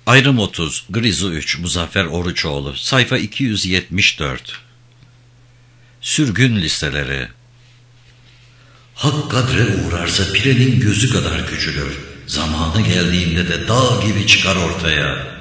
Ayrım 30, Grizu 3, Muzaffer Oruçoğlu, sayfa 274. Sürgün listeleri. Hak kadre uğrarsa pirenin gözü kadar küçülür. Zamanı geldiğinde de dağ gibi çıkar ortaya.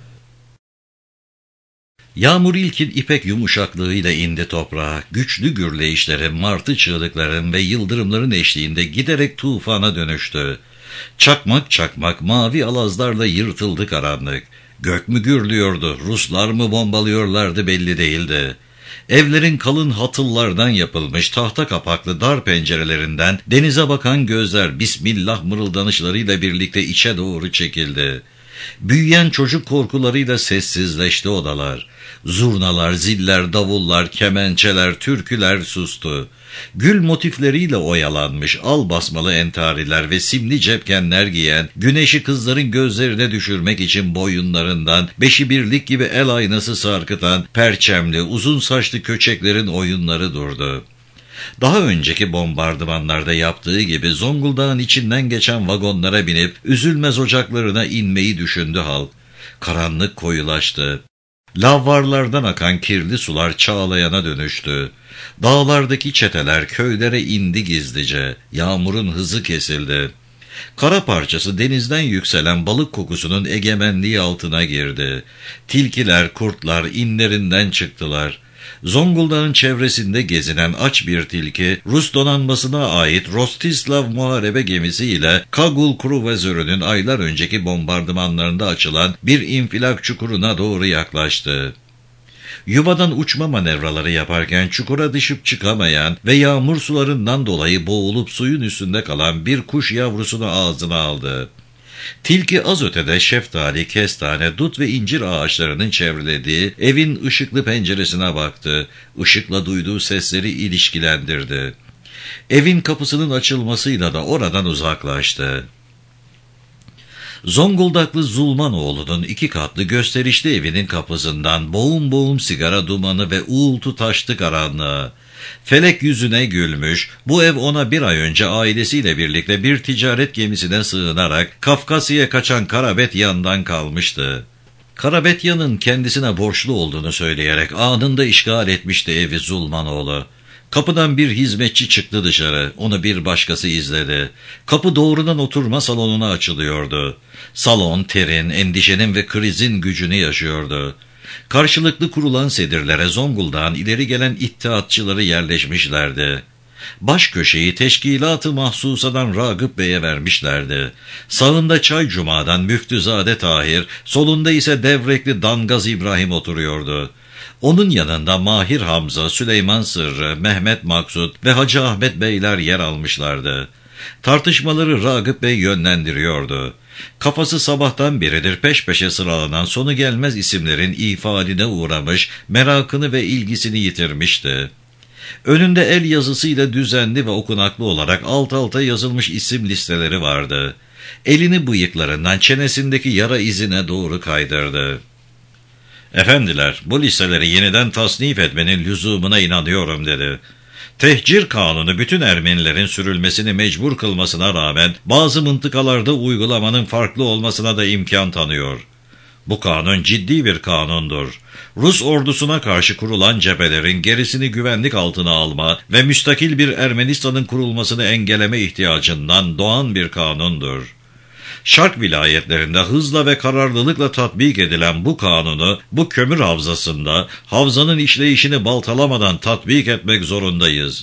Yağmur ilkin ipek yumuşaklığıyla indi toprağa. Güçlü gürleyişlerin, martı çığlıkların ve yıldırımların eşliğinde giderek tufana dönüştü. Çakmak çakmak mavi alazlarla yırtıldı karanlık. Gök mü gürlüyordu, Ruslar mı bombalıyorlardı belli değildi. Evlerin kalın hatıllardan yapılmış tahta kapaklı dar pencerelerinden denize bakan gözler Bismillah mırıldanışlarıyla birlikte içe doğru çekildi. Büyüyen çocuk korkularıyla sessizleşti odalar. Zurnalar, ziller, davullar, kemençeler, türküler sustu. Gül motifleriyle oyalanmış al basmalı entariler ve simli cepkenler giyen, güneşi kızların gözlerine düşürmek için boyunlarından beşi birlik gibi el aynası sarkıtan perçemli, uzun saçlı köçeklerin oyunları durdu. Daha önceki bombardımanlarda yaptığı gibi Zonguldak'ın içinden geçen vagonlara binip üzülmez ocaklarına inmeyi düşündü halk. Karanlık koyulaştı. Lavvarlardan akan kirli sular çağlayana dönüştü. Dağlardaki çeteler köylere indi gizlice. Yağmurun hızı kesildi. Kara parçası denizden yükselen balık kokusunun egemenliği altına girdi. Tilkiler, kurtlar inlerinden çıktılar. Zonguldak'ın çevresinde gezinen aç bir tilki, Rus donanmasına ait Rostislav muharebe gemisiyle Kagul kruvazörünün aylar önceki bombardımanlarında açılan bir infilak çukuruna doğru yaklaştı. Yuvadan uçma manevraları yaparken çukura düşüp çıkamayan ve yağmur sularından dolayı boğulup suyun üstünde kalan bir kuş yavrusunu ağzına aldı. Tilki az ötede şeftali, kestane, dut ve incir ağaçlarının çevrelediği evin ışıklı penceresine baktı. Işıkla duyduğu sesleri ilişkilendirdi. Evin kapısının açılmasıyla da oradan uzaklaştı. Zonguldaklı Zulmanoğlu'nun 2 katlı gösterişli evinin kapısından boğum boğum sigara dumanı ve uğultu taştı karanlığa. Felek yüzüne gülmüş, bu ev ona bir ay önce ailesiyle birlikte bir ticaret gemisine sığınarak Kafkasya'ya kaçan Karabetyan'dan kalmıştı. Karabetyan'ın kendisine borçlu olduğunu söyleyerek anında işgal etmişti evi Zulmanoğlu. Kapıdan bir hizmetçi çıktı dışarı, onu bir başkası izledi. Kapı doğrudan oturma salonuna açılıyordu. Salon terin, endişenin ve krizin gücünü yaşıyordu. Karşılıklı kurulan sedirlere Zonguldak'ın ileri gelen ittihatçıları yerleşmişlerdi. Baş köşeyi Teşkilat-ı Mahsusa'dan Ragıp Bey'e vermişlerdi. Sağında Çay Cuma'dan Müftüzade Tahir, solunda ise Devrekli Dangaz İbrahim oturuyordu. Onun yanında Mahir Hamza, Süleyman Sırrı, Mehmet Maksut ve Hacı Ahmet Beyler yer almışlardı. Tartışmaları Ragıp Bey yönlendiriyordu. Kafası sabahtan beridir peş peşe sıralanan sonu gelmez isimlerin ifaline uğramış, merakını ve ilgisini yitirmişti. Önünde el yazısıyla düzenli ve okunaklı olarak alt alta yazılmış isim listeleri vardı. Elini bıyıklarından çenesindeki yara izine doğru kaydırdı. "Efendiler, bu listeleri yeniden tasnif etmenin lüzumuna inanıyorum," dedi. "Tehcir kanunu bütün Ermenilerin sürülmesini mecbur kılmasına rağmen bazı mıntıkalarda uygulamanın farklı olmasına da imkan tanıyor. Bu kanun ciddi bir kanundur. Rus ordusuna karşı kurulan cephelerin gerisini güvenlik altına alma ve müstakil bir Ermenistan'ın kurulmasını engelleme ihtiyacından doğan bir kanundur. Şark vilayetlerinde hızla ve kararlılıkla tatbik edilen bu kanunu bu kömür havzasında havzanın işleyişini baltalamadan tatbik etmek zorundayız.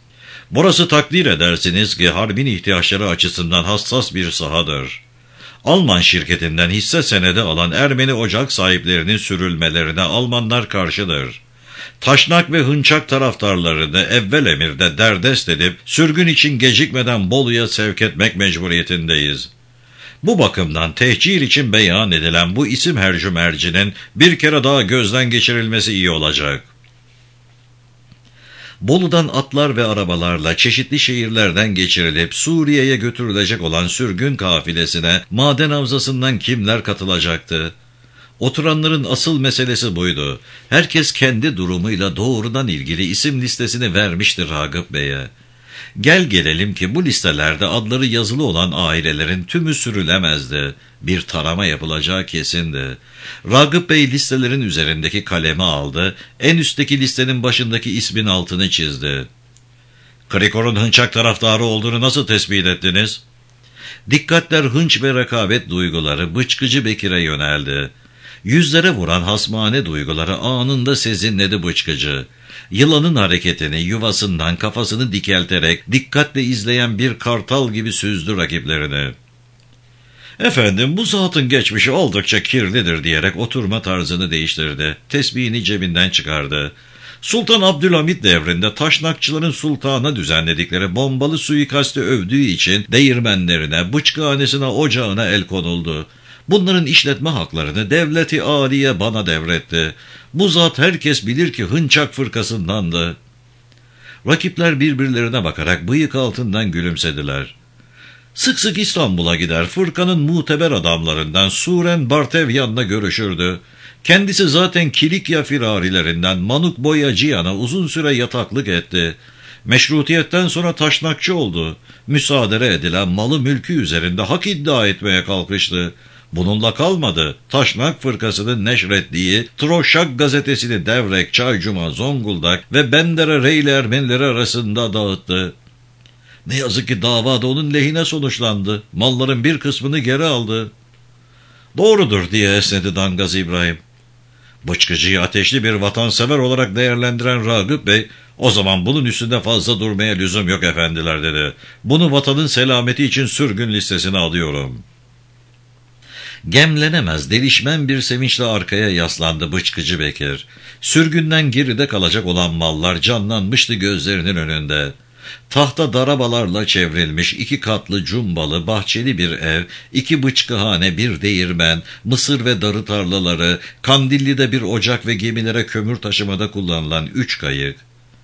Burası takdir edersiniz ki harbin ihtiyaçları açısından hassas bir sahadır. Alman şirketinden hisse senedi alan Ermeni ocak sahiplerinin sürülmelerine Almanlar karşıdır. Taşnak ve Hınçak taraftarlarını evvel emirde derdest edip sürgün için gecikmeden Bolu'ya sevk etmek mecburiyetindeyiz. Bu bakımdan tehcir için beyan edilen bu isim hercümercinin bir kere daha gözden geçirilmesi iyi olacak." Bolu'dan atlar ve arabalarla çeşitli şehirlerden geçirilip Suriye'ye götürülecek olan sürgün kafilesine maden havzasından kimler katılacaktı? Oturanların asıl meselesi buydu. Herkes kendi durumuyla doğrudan ilgili isim listesini vermişti Ragıp Bey'e. Gel gelelim ki bu listelerde adları yazılı olan ailelerin tümü sürülemezdi. Bir tarama yapılacağı kesindi. Ragıp Bey listelerin üzerindeki kalemi aldı, en üstteki listenin başındaki ismin altını çizdi. Krikor'un hınçak taraftarı olduğunu nasıl tespit ettiniz? Dikkatler hınç ve rekabet duyguları Bıçkıcı Bekir'e yöneldi. Yüzlere vuran hasmane duyguları anında sezinledi Bıçkıcı. Yılanın hareketini yuvasından kafasını dikelterek dikkatle izleyen bir kartal gibi süzdü rakiplerini. Efendim, bu zatın geçmişi oldukça kirlidir diyerek oturma tarzını değiştirdi. Tesbihini cebinden çıkardı. Sultan Abdülhamit devrinde taşnakçıların sultana düzenledikleri bombalı suikasti övdüğü için değirmenlerine, bıçkıhanesine, ocağına el konuldu. Bunların işletme haklarını devleti âliye bana devretti. Bu zat herkes bilir ki hınçak fırkasındandı. Rakipler birbirlerine bakarak bıyık altından gülümsediler. Sık sık İstanbul'a gider, fırkanın muteber adamlarından Suren Bartevyan'la görüşürdü. Kendisi zaten Kilikya firarilerinden Manuk Boyacıyan'a uzun süre yataklık etti. Meşrutiyetten sonra taşnakçı oldu. Müsaade edilen malı mülkü üzerinde hak iddia etmeye kalkıştı. Bununla kalmadı. Taşnak fırkasının neşrettiği Troşak gazetesini Devrek, Çaycuma, Zonguldak ve Bendere Reyli Ermenileri arasında dağıttı. Ne yazık ki davada onun lehine sonuçlandı. Malların bir kısmını geri aldı. Doğrudur diye esnedi Dangaz İbrahim. Bıçkıcıyı ateşli bir vatansever olarak değerlendiren Ragıp Bey, o zaman bunun üstünde fazla durmaya lüzum yok efendiler dedi. Bunu vatanın selameti için sürgün listesine alıyorum. Gemlenemez, delişmen bir sevinçle arkaya yaslandı Bıçkıcı Bekir. Sürgünden geride kalacak olan mallar canlanmıştı gözlerinin önünde. Tahta darabalarla çevrilmiş 2 katlı cumbalı bahçeli bir ev, 2 bıçkıhane, bir değirmen, mısır ve darı tarlaları, Kandilli'de bir ocak ve gemilere kömür taşımada kullanılan 3 kayık.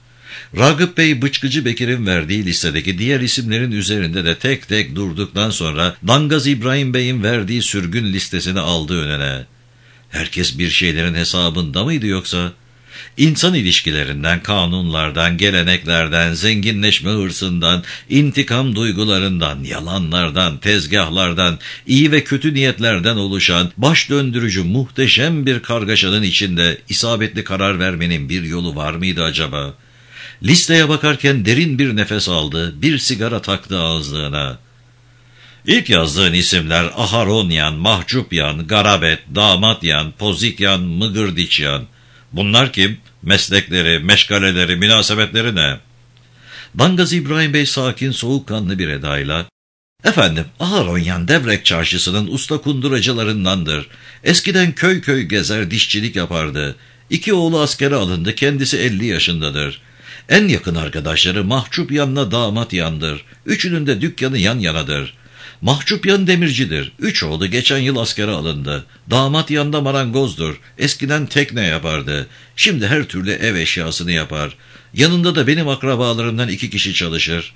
Ragıp Bey, Bıçkıcı Bekir'in verdiği listedeki diğer isimlerin üzerinde de tek tek durduktan sonra Dangaz İbrahim Bey'in verdiği sürgün listesini aldı önüne. Herkes bir şeylerin hesabında mıydı yoksa? İnsan ilişkilerinden, kanunlardan, geleneklerden, zenginleşme hırsından, intikam duygularından, yalanlardan, tezgahlardan, iyi ve kötü niyetlerden oluşan baş döndürücü muhteşem bir kargaşanın içinde isabetli karar vermenin bir yolu var mıydı acaba? Listeye bakarken derin bir nefes aldı, bir sigara taktı ağızlığına. İlk yazdığın isimler Aharonyan, Mahcupyan, Garabet, Damatyan, Pozikyan, Mıgırdiçyan. Bunlar kim? Meslekleri, meşgaleleri, münasebetleri ne? Dangaz İbrahim Bey sakin, soğukkanlı bir edayla, efendim, Aharonyan Devrek çarşısının usta kunduracılarındandır. Eskiden köy köy gezer, dişçilik yapardı. 2 oğlu askere alındı, kendisi 50 yaşındadır. En yakın arkadaşları Mahcupyan'la Damatyan'dır. Üçünün de dükkanı yan yanadır. Mahcupyan demircidir. 3 oğlu geçen yıl askere alındı. Damatyan da marangozdur. Eskiden tekne yapardı. Şimdi her türlü ev eşyasını yapar. Yanında da benim akrabalarımdan 2 kişi çalışır.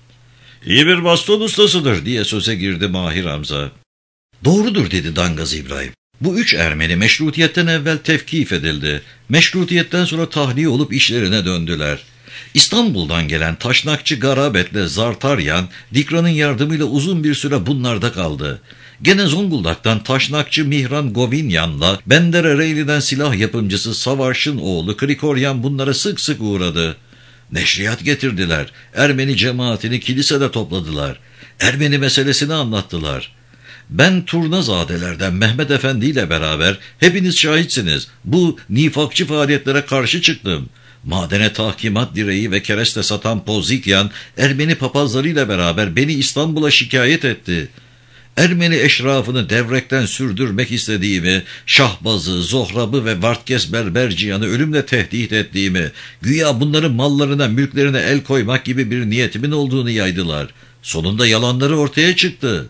İyi bir baston ustasıdır diye söze girdi Mahir Hamza. Doğrudur dedi Dangaz İbrahim. Bu 3 Ermeni meşrutiyetten evvel tevkif edildi. Meşrutiyetten sonra tahliye olup işlerine döndüler. İstanbul'dan gelen taşnakçı Garabet'le Zartaryan, Dikra'nın yardımıyla uzun bir süre bunlarda kaldı. Gene Zonguldak'tan taşnakçı Mihran Govinyan'la Bendere Reyli'den silah yapımcısı Savaş'ın oğlu Krikoryan bunlara sık sık uğradı. Neşriyat getirdiler. Ermeni cemaatini kilisede topladılar. Ermeni meselesini anlattılar. Ben Turnazadelerden Mehmet Efendi ile beraber, hepiniz şahitsiniz, bu nifakçı faaliyetlere karşı çıktım. Madene tahkimat direği ve kereste satan Pozikyan, Ermeni papazlarıyla beraber beni İstanbul'a şikayet etti. Ermeni eşrafını devrekten sürdürmek istediğimi, Şahbaz'ı, Zohrab'ı ve Vartkes Berberciyan'ı ölümle tehdit ettiğimi, güya bunların mallarına, mülklerine el koymak gibi bir niyetimin olduğunu yaydılar. Sonunda yalanları ortaya çıktı.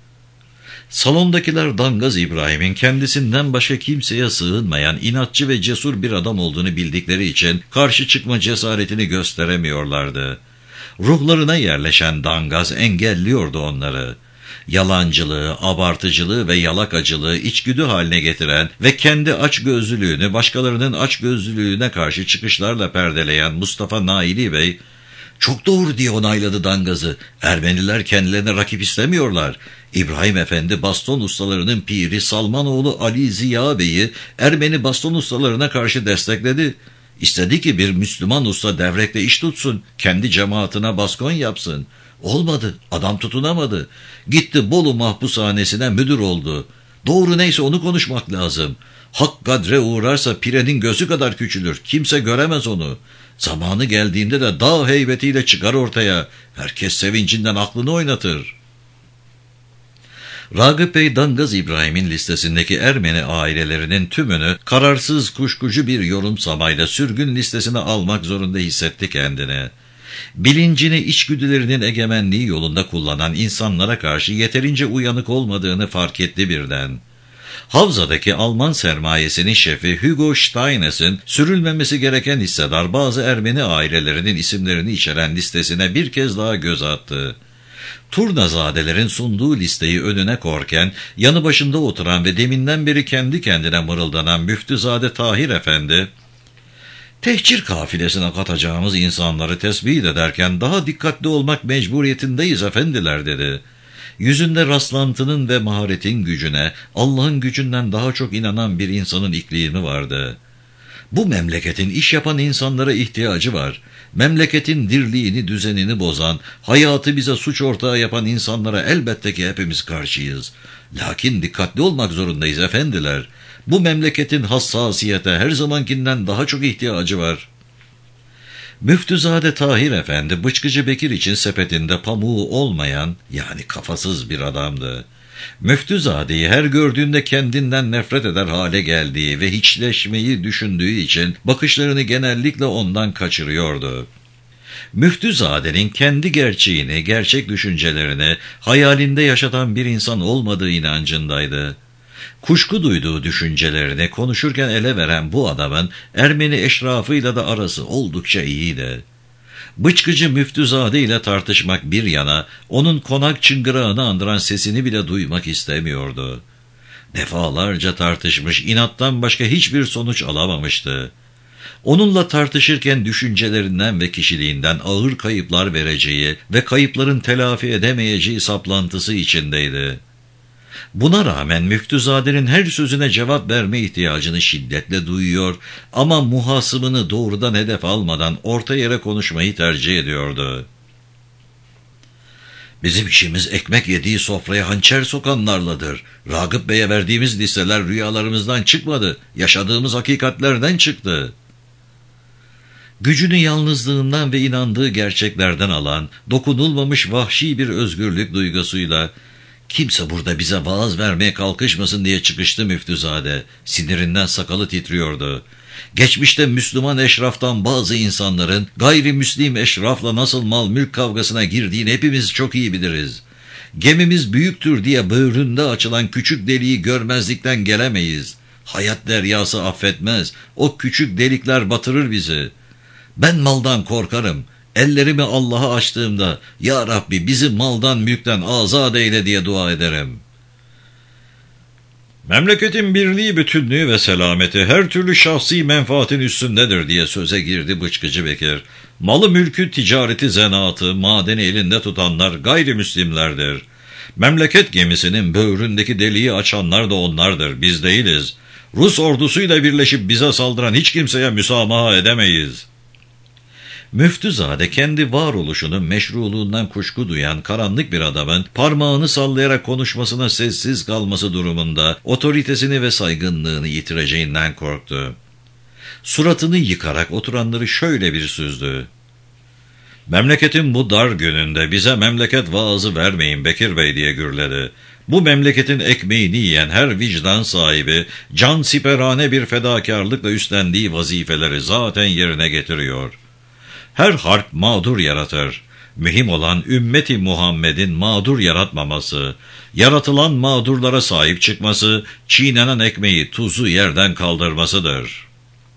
Salondakiler Dangaz İbrahim'in kendisinden başka kimseye sığınmayan, inatçı ve cesur bir adam olduğunu bildikleri için karşı çıkma cesaretini gösteremiyorlardı. Ruhlarına yerleşen Dangaz engelliyordu onları. Yalancılığı, abartıcılığı ve yalakacılığı içgüdü haline getiren ve kendi açgözlülüğünü başkalarının açgözlülüğüne karşı çıkışlarla perdeleyen Mustafa Naili Bey, Çok doğru diye onayladı Dangaz'ı. Ermeniler kendilerine rakip istemiyorlar. İbrahim Efendi baston ustalarının piri Salmanoğlu Ali Ziya Bey'i Ermeni baston ustalarına karşı destekledi. İstedi ki bir Müslüman usta devrekte iş tutsun, kendi cemaatine baskon yapsın. Olmadı, adam tutunamadı. Gitti Bolu mahpushanesine müdür oldu. Doğru neyse onu konuşmak lazım. Hak kadre uğrarsa pirenin gözü kadar küçülür. Kimse göremez onu. Zamanı geldiğinde de dağ heybetiyle çıkar ortaya. Herkes sevincinden aklını oynatır. Ragıp Bey, Dangaz İbrahim'in listesindeki Ermeni ailelerinin tümünü kararsız, kuşkucu bir yorumsamayla sürgün listesine almak zorunda hissetti kendini. Bilincini içgüdülerinin egemenliği yolunda kullanan insanlara karşı yeterince uyanık olmadığını fark etti birden. Havza'daki Alman sermayesinin şefi Hugo Steines'in sürülmemesi gereken hissedar bazı Ermeni ailelerinin isimlerini içeren listesine bir kez daha göz attı. Turnazadelerin sunduğu listeyi önüne korken, yanı başında oturan ve deminden beri kendi kendine mırıldanan Müftüzade Tahir Efendi, "Tehcir kafilesine katacağımız insanları tespit ederken daha dikkatli olmak mecburiyetindeyiz efendiler," dedi. Yüzünde rastlantının ve maharetin gücüne, Allah'ın gücünden daha çok inanan bir insanın iklimi vardı. Bu memleketin iş yapan insanlara ihtiyacı var. Memleketin dirliğini, düzenini bozan, hayatı bize suç ortağı yapan insanlara elbette ki hepimiz karşıyız. Lakin dikkatli olmak zorundayız efendiler. Bu memleketin hassasiyete her zamankinden daha çok ihtiyacı var. Müftüzade Tahir Efendi, Bıçkıcı Bekir için sepetinde pamuğu olmayan, yani kafasız bir adamdı. Müftüzade'yi her gördüğünde kendinden nefret eder hale geldiği ve hiçleşmeyi düşündüğü için bakışlarını genellikle ondan kaçırıyordu. Müftüzade'nin kendi gerçeğini, gerçek düşüncelerini hayalinde yaşatan bir insan olmadığı inancındaydı. Kuşku duyduğu düşüncelerini konuşurken ele veren bu adamın Ermeni eşrafıyla da arası oldukça iyiydi. Bıçkıcı Müftüzade ile tartışmak bir yana, onun konak çıngırağını andıran sesini bile duymak istemiyordu. Defalarca tartışmış, inattan başka hiçbir sonuç alamamıştı. Onunla tartışırken düşüncelerinden ve kişiliğinden ağır kayıplar vereceği ve kayıpların telafi edemeyeceği saplantısı içindeydi. Buna rağmen Müftüzade'nin her sözüne cevap verme ihtiyacını şiddetle duyuyor ama muhasımını doğrudan hedef almadan orta yere konuşmayı tercih ediyordu. "Bizim işimiz ekmek yediği sofraya hançer sokanlarladır. Ragıp Bey'e verdiğimiz listeler rüyalarımızdan çıkmadı, yaşadığımız hakikatlerden çıktı." Gücünü yalnızlığından ve inandığı gerçeklerden alan, dokunulmamış vahşi bir özgürlük duygusuyla, "Kimse burada bize vaaz vermeye kalkışmasın," diye çıkıştı Müftüzade. Sinirinden sakalı titriyordu. Geçmişte Müslüman eşraftan bazı insanların gayrimüslim eşrafla nasıl mal mülk kavgasına girdiğini hepimiz çok iyi biliriz. Gemimiz büyüktür diye böğründe açılan küçük deliği görmezlikten gelemeyiz. Hayat deryası affetmez. O küçük delikler batırır bizi. Ben maldan korkarım. Ellerimi Allah'a açtığımda, "Ya Rabbi bizi maldan mülkten azat eyle," diye dua ederim. "Memleketin birliği, bütünlüğü ve selameti her türlü şahsi menfaatin üstündedir," diye söze girdi Bıçkıcı Bekir. "Malı mülkü, ticareti, zanaatı, madeni elinde tutanlar gayrimüslimlerdir. Memleket gemisinin böğründeki deliği açanlar da onlardır, biz değiliz. Rus ordusuyla birleşip bize saldıran hiç kimseye müsamaha edemeyiz." Müftüzade kendi varoluşunun meşruluğundan kuşku duyan karanlık bir adamın parmağını sallayarak konuşmasına sessiz kalması durumunda otoritesini ve saygınlığını yitireceğinden korktu. Suratını yıkarak oturanları şöyle bir süzdü. "Memleketin bu dar gününde bize memleket vaazı vermeyin Bekir Bey," diye gürledi. "Bu memleketin ekmeğini yiyen her vicdan sahibi can siperhane bir fedakarlıkla üstlendiği vazifeleri zaten yerine getiriyor. Her harp mağdur yaratır. Mühim olan ümmeti Muhammed'in mağdur yaratmaması, yaratılan mağdurlara sahip çıkması, çiğnenen ekmeği, tuzu yerden kaldırmasıdır."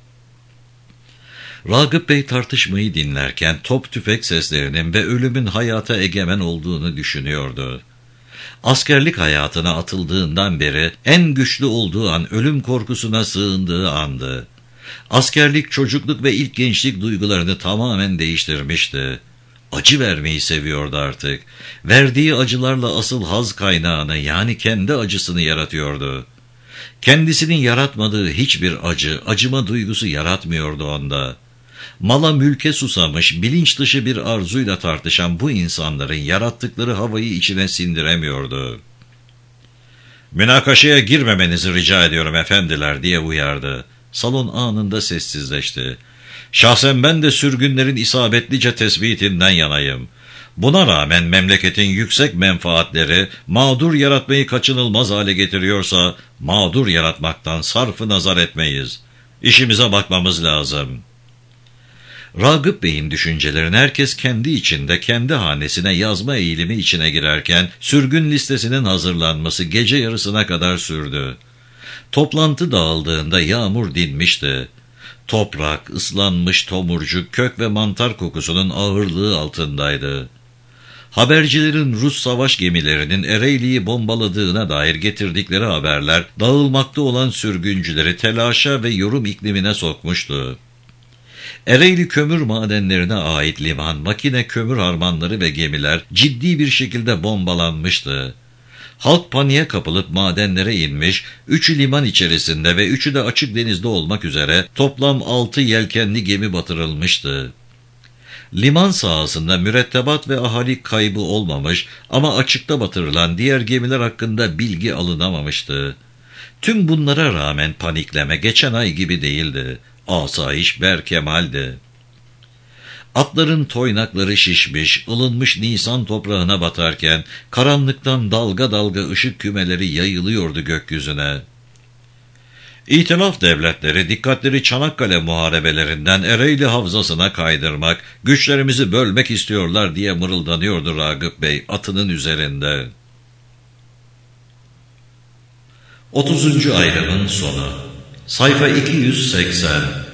Ragıp Bey tartışmayı dinlerken top tüfek seslerinin ve ölümün hayata egemen olduğunu düşünüyordu. Askerlik hayatına atıldığından beri en güçlü olduğu an ölüm korkusuna sığındığı andı. Askerlik çocukluk ve ilk gençlik duygularını tamamen değiştirmişti. Acı vermeyi seviyordu artık. Verdiği acılarla asıl haz kaynağını, yani kendi acısını yaratıyordu. Kendisinin yaratmadığı hiçbir acıma duygusu yaratmıyordu onda. Mala mülke susamış, bilinç dışı bir arzuyla tartışan bu insanların yarattıkları havayı içine sindiremiyordu. "Münakaşaya girmemenizi rica ediyorum efendiler," diye uyardı. Salon anında sessizleşti. "Şahsen ben de sürgünlerin isabetlice tespitinden yanayım. Buna rağmen memleketin yüksek menfaatleri mağdur yaratmayı kaçınılmaz hale getiriyorsa, mağdur yaratmaktan sarfı nazar etmeyiz. İşimize bakmamız lazım." Ragıp Bey'in düşüncelerini herkes kendi içinde, kendi hanesine yazma eğilimi içine girerken, sürgün listesinin hazırlanması gece yarısına kadar sürdü. Toplantı dağıldığında yağmur dinmişti. Toprak, ıslanmış tomurcuk, kök ve mantar kokusunun ağırlığı altındaydı. Habercilerin Rus savaş gemilerinin Ereğli'yi bombaladığına dair getirdikleri haberler, dağılmakta olan sürgüncüleri telaşa ve yorum iklimine sokmuştu. Ereğli kömür madenlerine ait liman, makine kömür harmanları ve gemiler ciddi bir şekilde bombalanmıştı. Halk paniğe kapılıp madenlere inmiş, 3'ü liman içerisinde ve 3'ü de açık denizde olmak üzere toplam 6 yelkenli gemi batırılmıştı. Liman sahasında mürettebat ve ahali kaybı olmamış ama açıkta batırılan diğer gemiler hakkında bilgi alınamamıştı. Tüm bunlara rağmen panikleme geçen ay gibi değildi. Asayiş berkemaldi. Atların toynakları şişmiş, ılınmış Nisan toprağına batarken, karanlıktan dalga dalga ışık kümeleri yayılıyordu gökyüzüne. İtilaf devletleri dikkatleri Çanakkale muharebelerinden Ereğli Havzası'na kaydırmak, güçlerimizi bölmek istiyorlar diye mırıldanıyordu Ragıp Bey atının üzerinde. 30. ayrımın sonu. Sayfa 280.